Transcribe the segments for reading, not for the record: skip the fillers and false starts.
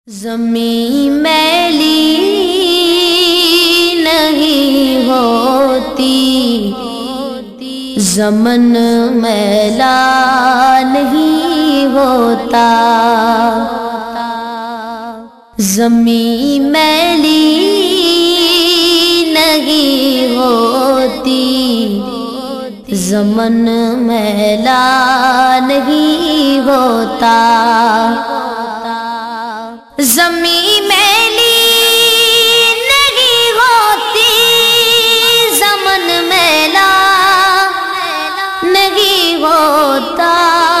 زمین میلی نہیں ہوتی، زمن میلا نہیں ہوتا، زمین میلی نہیں ہوتی، زمن میلا نہیں ہوتا، زمین میلی نہیں ہوتی، زمن میلا نہیں ہوتا،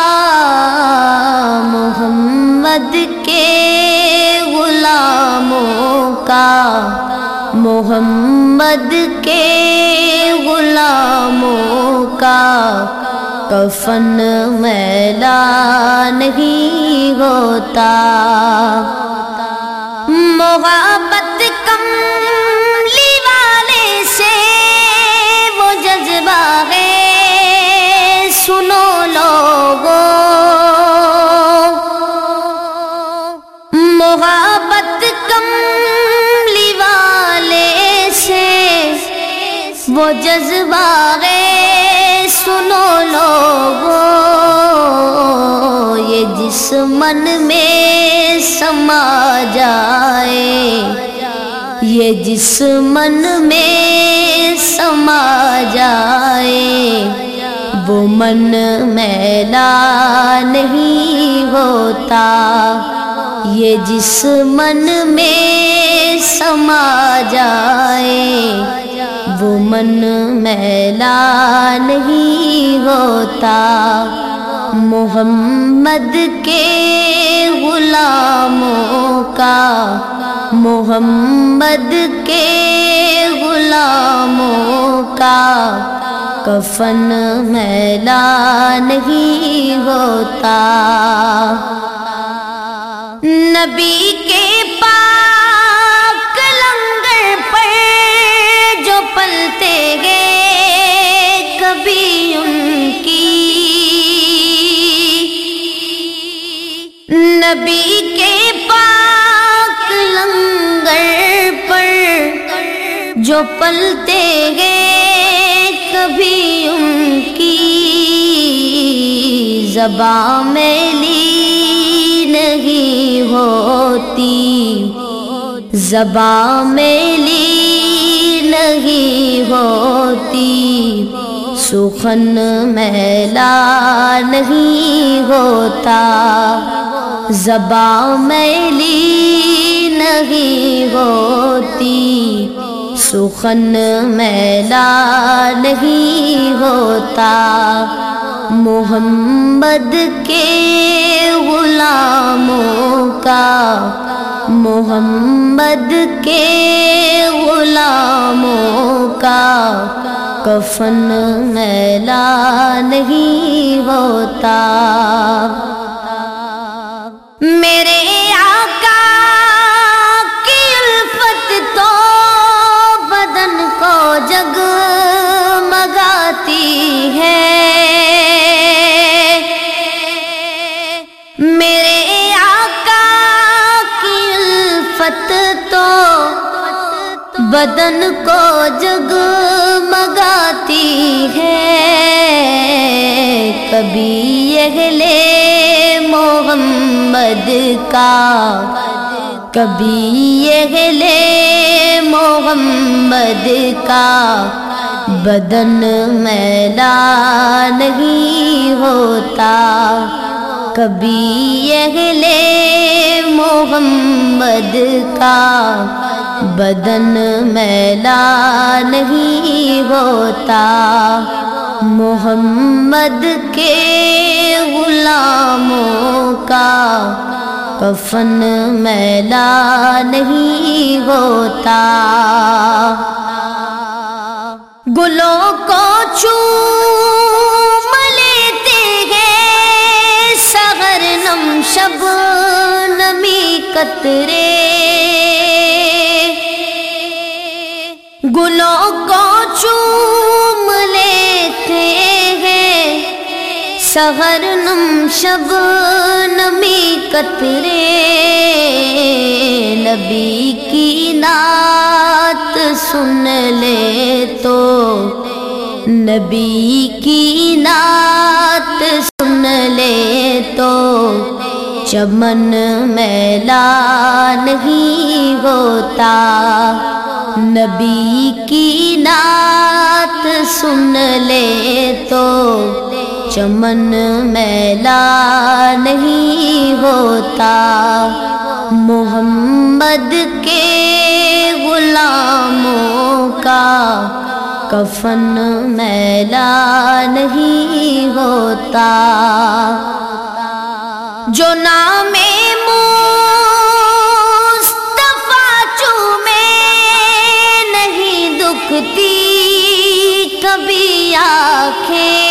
محمد کے غلاموں کا، محمد کے غلاموں کا کفن میلا نہیں ہوتا، محبت کملی والے سے وہ جذبہ ہے، سنو لوگو، محبت کملی والے سے وہ جذبہ ہے، سنو لوگو، یہ جس من میں سما جائے، یہ جس من میں سما جائے، وہ من میلا نہیں ہوتا، یہ جس من میں سما جائے، وہ من میلا نہیں ہوتا، محمد کے غلاموں کا، محمد کے غلاموں کا کفن میلا نہیں ہوتا، نبی کے پاک لنگر پر جو پلتے گئے، کبھی ان کی، نبی کے پاک لنگر پر جو پلتے گئے، کبھی ان کی زباں میلی نہیں ہوتی، زباں میلی نہیں ہوتی، سخن میلا نہیں ہوتا، زباں میلی نہیں ہوتی، سخن میلا نہیں ہوتا، محمد کے غلاموں کا، محمد کے غلاموں کا کفن میلا نہیں ہوتا، میرے آقا کی الفت تو بدن کو جگمگاتی ہے، میرے آقا کی الفت تو بدن کو جگمگاتی ہے، کبھی اہل محمد کا، کبھی اہل محمد کا بدن میلا نہیں ہوتا، کبھی اہل محمد کا بدن میلا نہیں ہوتا، محمد کے غلاموں کا کفن میلا نہیں ہوتا، گلوں کو چوم لیتے ہیں سحر نم شبنمی قطرے، گلوں کو چوم لیتے ہیں سحرنم شبنمی قطرے نبی کی نعت سن لے تو نبی کی نعت سن لے تو چمن میلا نہیں ہوتا نبی کی نعت سن لے تو چمن میلا نہیں ہوتا محمد کے غلاموں کا کفن میلا نہیں ہوتا جو نام مصطفیٰ چومے نہیں دکھتی کبھی آنکھیں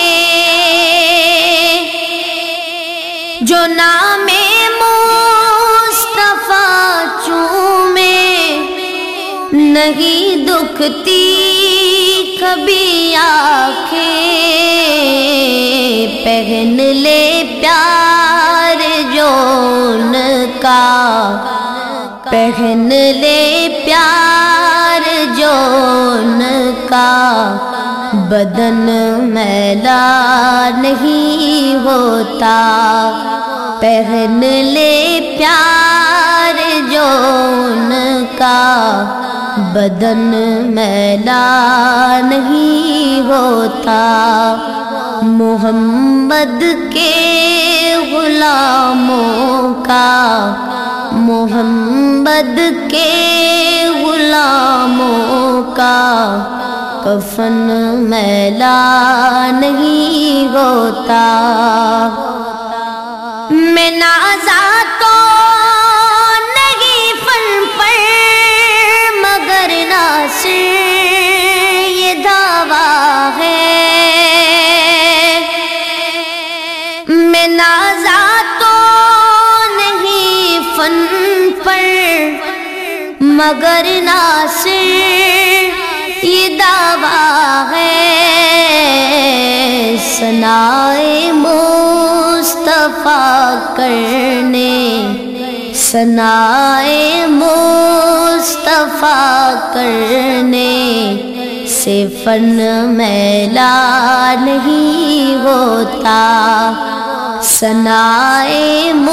جو نام مصطفیٰ چومے نہیں دکھتی کبھی آنکھیں پہن لے پیار جو ان کا پہن لے پیار جو ان کا بدن میلا نہیں ہوتا پہن لے پیار جو ان کا بدن میلا نہیں ہوتا محمد کے غلاموں کا محمد کے غلاموں کا کفن میلا نہیں ہوتا میں نازا تو نہیں فن پر مگر ناصر یہ دعویٰ ہے میں نازا تو نہیں فن پر مگر ناصر یہ دعویٰ ہے ثنائے مصطفیٰ کرنے ثنائے مصطفیٰ کرنے سے فن میلا نہیں ہوتا ثنائے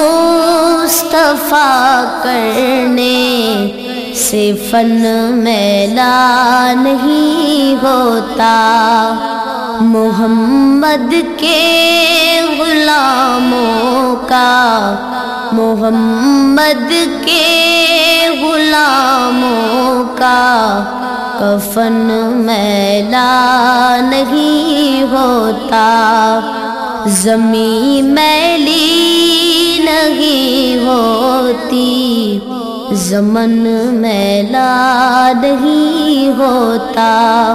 مصطفیٰ کرنے سے فن میلا نہیں ہوتا محمد کے غلاموں کا محمد کے غلاموں کا کفن میلا نہیں ہوتا زمین میلی نہیں ہوتی زمن میلا نہیں ہوتا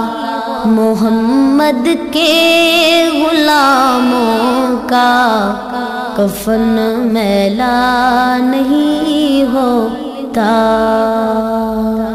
محمد کے غلاموں کا کفن میلا نہیں ہوتا